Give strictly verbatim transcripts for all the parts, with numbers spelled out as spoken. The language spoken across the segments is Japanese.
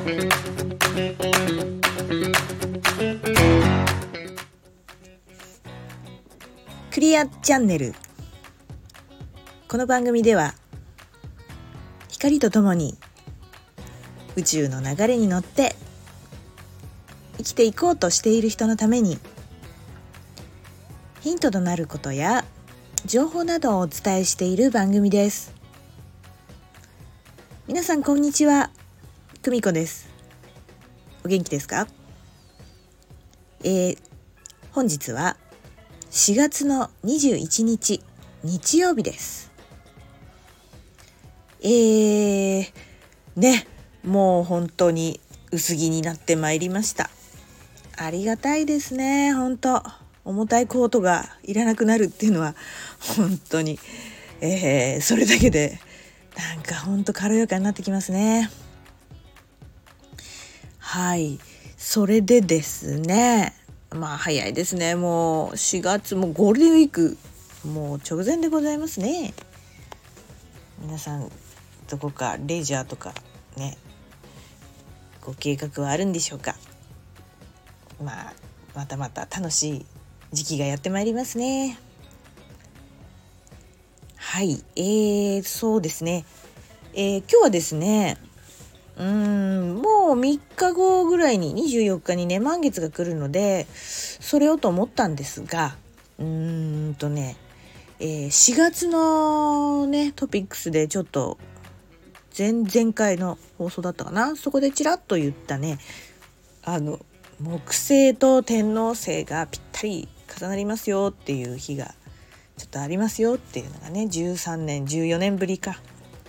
クリアチャンネル。この番組では光とともに宇宙の流れに乗って生きていこうとしている人のために、ヒントとなることや情報などをお伝えしている番組です。皆さんこんにちは、久美子です。お元気ですか？えー、本日はしがつのにじゅういちにち日曜日です。えー、ね、もう本当に薄着になってまいりました。ありがたいですね。本当重たいコートがいらなくなるっていうのは本当に、えー、それだけでなんか本当軽やかになってきますね。はい、それでですね、まあ早いですね。もうしがつもゴールデンウィークもう直前でございますね。皆さんどこかレジャーとかね、ご計画はあるんでしょうか？まあまたまた楽しい時期がやってまいりますね。はい、えー、そうですね、えー、今日はですね、うーんもうみっかごぐらいににじゅうよっかにね満月が来るので、それをと思ったんですが、うーんとね、えー、しがつのねトピックスでちょっと前々回の放送だったかな、そこでちらっと言ったね、あの木星と天王星がぴったり重なりますよっていう日がちょっとありますよっていうのがね、じゅうさんねんじゅうよねんぶりか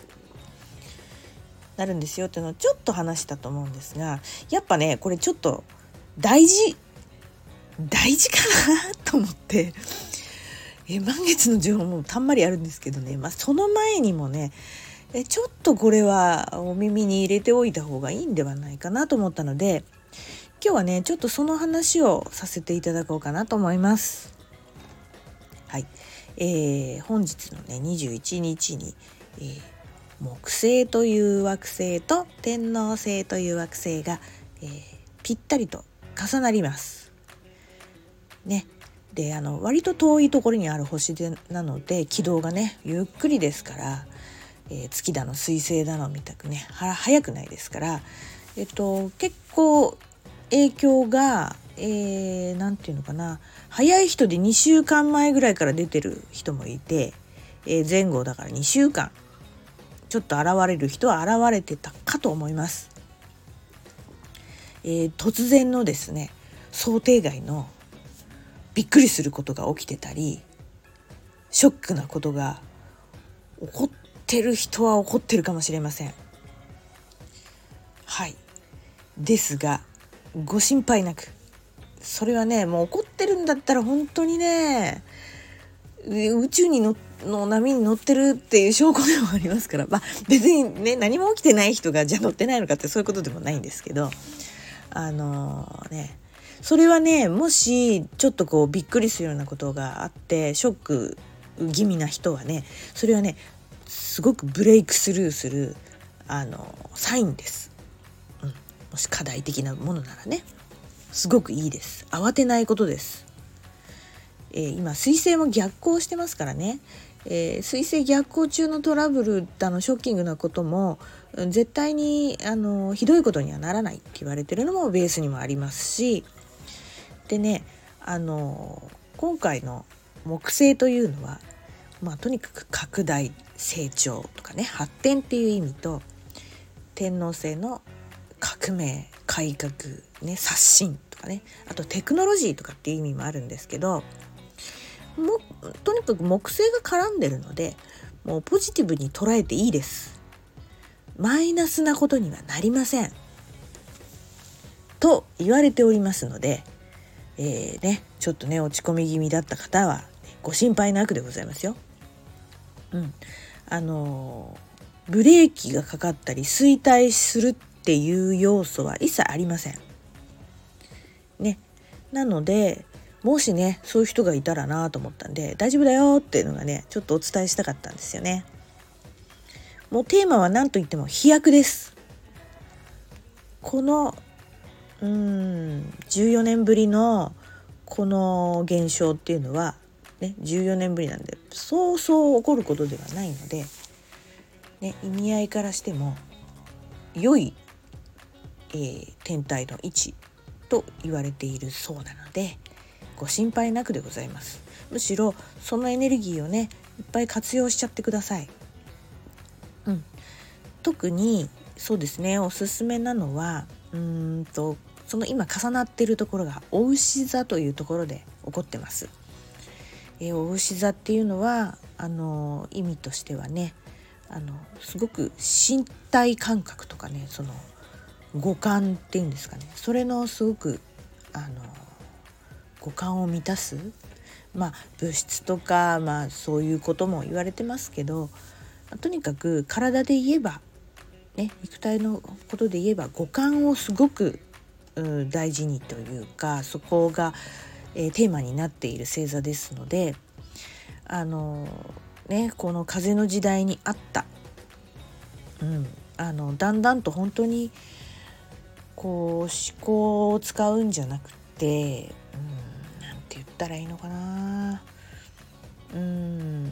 なるんですよっていうのをちょっと話したと思うんですが、やっぱねこれちょっと大事大事かなと思って、え満月の情報もたんまりあるんですけどね、まあ、その前にもねえちょっとこれはお耳に入れておいた方がいいんではないかなと思ったので、今日はねちょっとその話をさせていただこうかなと思います。はい、えー、本日のねにじゅういちにちに、えー、木星という惑星と天王星という惑星が、えー、ぴったりと重なりますね。であの割と遠いところにある星でなので軌道がねゆっくりですから、えー、月だの水星だのみたくねは早くないですから、えっと結構影響が、えー、なんていうのかな、早い人でにしゅうかんまえぐらいから出てる人もいて、えー、前後だからにしゅうかんちょっと現れる人は現れてたかと思います。えー、突然のですね想定外のびっくりすることが起きてたり、ショックなことが起こってる人は起こってるかもしれません。はい、ですがご心配なく、それはねもう起こってるんだったら本当にね宇宙に の, の波に乗ってるっていう証拠でもありますから、まあ、別にね何も起きてない人がじゃあ乗ってないのかってそういうことでもないんですけど、あのー、ねそれはねもしちょっとこうびっくりするようなことがあってショック気味な人はね、それはねすごくブレイクスルーするあのサインです、うん、もし課題的なものならねすごくいいです。慌てないことです。えー、今水星も逆行してますからね、えー、水星逆行中のトラブルあのショッキングなことも絶対にあのひどいことにはならないって言われてるのもベースにもありますし、でねあの今回の木星というのは、まあ、とにかく拡大成長とかね発展っていう意味と、天王星の革命改革、ね、刷新とかね、あとテクノロジーとかっていう意味もあるんですけど、もとにかく木星が絡んでるのでもうポジティブに捉えていいです。マイナスなことにはなりませんと言われておりますので、えーね、ちょっとね落ち込み気味だった方はご心配なくでございますよ。うん、あのー、ブレーキがかかったり衰退するっていう要素は一切ありませんね。なのでもしねそういう人がいたらなと思ったんで、大丈夫だよっていうのがねちょっとお伝えしたかったんですよね。もうテーマは何と言っても飛躍です。 このうーんじゅうよねんぶりのこの現象っていうのは、ね、じゅうよねんぶりなんでそうそう起こることではないので、ね、意味合いからしても良い、えー、天体の位置と言われているそうなのでご心配なくでございます。むしろそのエネルギーをねいっぱい活用しちゃってください。うん、特にそうですね、おすすめなのはうーんとその今重なっているところがお牛座というところで起こってます。えー、お牛座っていうのはあの意味としてはね、あのすごく身体感覚とかね、その五感っていうんですかね、それのすごくあの五感を満たす、まあ物質とか、まあそういうことも言われてますけど、とにかく体で言えばね、肉体のことで言えば五感をすごく大事にというか、そこが、えー、テーマになっている星座ですので、あのね、この風の時代にあった、うん、あのだんだんと本当にこう思考を使うんじゃなくて、うん、なんて言ったらいいのかな、うん、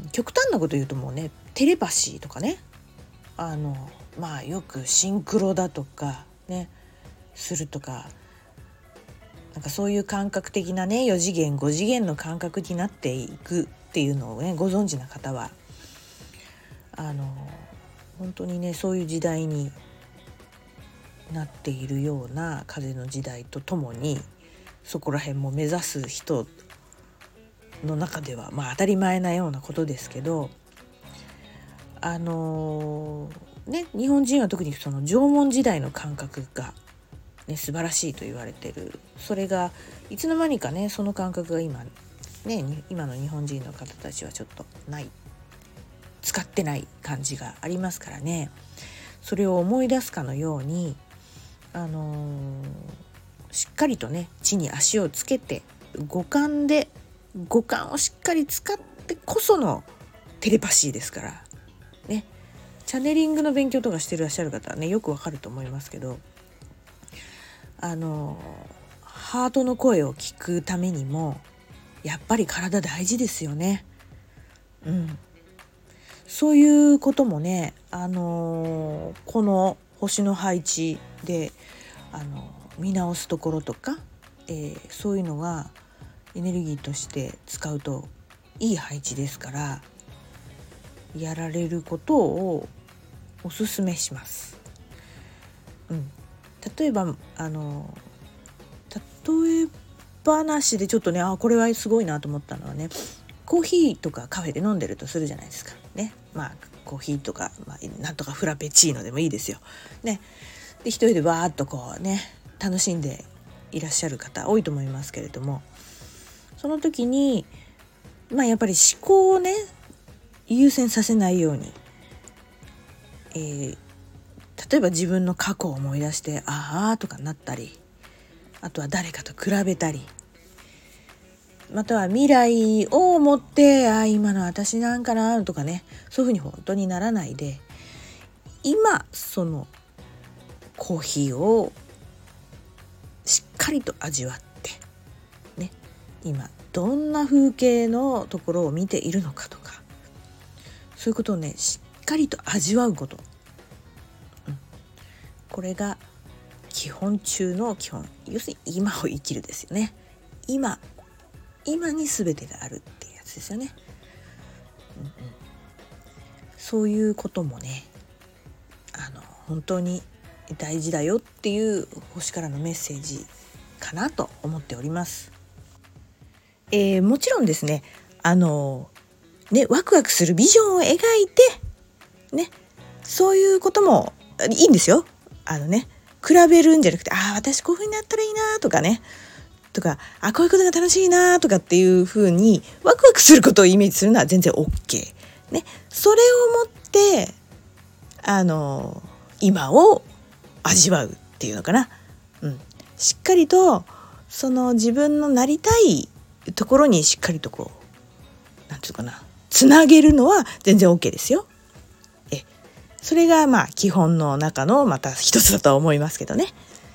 極端なこと言うともうね、テレパシーとかね、あのまあよくシンクロだとかねするとか、なんかそういう感覚的なねよ次元ご次元の感覚になっていくっていうのをねご存知な方はあの本当にねそういう時代になっているような風の時代とともに、そこら辺も目指す人の中ではまあ当たり前なようなことですけど、あのね日本人は特にその縄文時代の感覚がね、素晴らしいと言われてる。それがいつの間にかねその感覚が今ね今の日本人の方たちはちょっとない使ってない感じがありますからね、それを思い出すかのように、あのー、しっかりとね地に足をつけて五感で五感をしっかり使ってこそのテレパシーですからね。チャネリングの勉強とかしてらっしゃる方はねよくわかると思いますけど、あのハートの声を聞くためにもやっぱり体大事ですよね。うん、そういうこともね、あのこの星の配置であの見直すところとか、えー、そういうのがエネルギーとして使うといい配置ですから、やられることをおすすめします。うん、例えばあの例え話でちょっとね、あこれはすごいなと思ったのはね、コーヒーとかカフェで飲んでるとするじゃないですかね。まあコーヒーとか、まあ、なんとかフラペチーノでもいいですよね。で一人でわーっとこうね楽しんでいらっしゃる方多いと思いますけれども、その時にまあやっぱり思考をね優先させないように、えー、例えば自分の過去を思い出してああとかなったり、あとは誰かと比べたり、または未来を思ってあ今の私なんかなとかね、そういうふうに本当にならないで、今そのコーヒーをしっかりと味わってね、今どんな風景のところを見ているのかとか、そういうことをねしっかりと味わうこと、うん、これが基本中の基本、要するに今を生きるですよね。今今に全てがあるっていうやつですよね、うんうん、そういうこともねあの本当に大事だよっていう星からのメッセージかなと思っております。えー、もちろんですねあのねワクワクするビジョンを描いてね、そういうこともいいんですよ。あのね比べるんじゃなくて、ああ私こういう風になったらいいなとかね、とかあこういうことが楽しいなとかっていう風にワクワクすることをイメージするのは全然 OK ね。それをもってあの今を味わうっていうのかな、うん、しっかりとその自分のなりたいところにしっかりとこうなんていうかなつなげるのは全然 OK ですよ。えそれがまあ基本の中のまた一つだとは思いますけどね。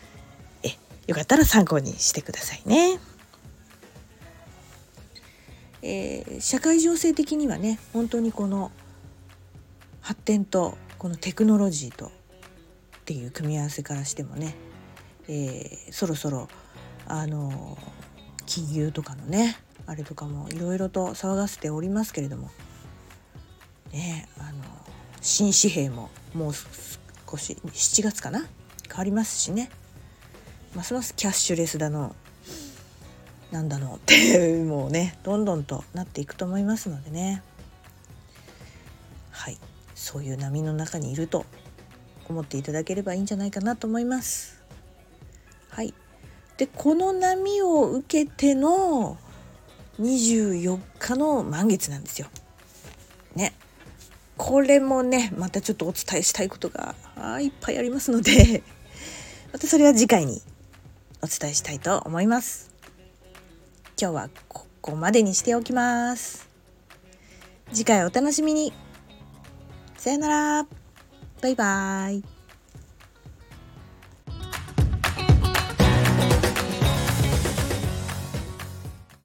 よかったら参考にしてくださいね。えー、社会情勢的にはね、本当にこの発展とこのテクノロジーとっていう組み合わせからしてもね、えー、そろそろあの金融とかのねあれとかもいろいろと騒がせておりますけれどもね、あの新紙幣ももう少ししちがつかな変わりますしね、ますますキャッシュレスだのなんだのってもうねどんどんとなっていくと思いますのでね、はい、そういう波の中にいると思っていただければいいんじゃないかなと思います。はい。でこの波を受けてのにじゅうよっかの満月なんですよ。ね。これもねまたちょっとお伝えしたいことがいっぱいありますのでまたそれは次回にお伝えしたいと思います。今日はここまでにしておきます。次回お楽しみに。さよなら。バイバイ。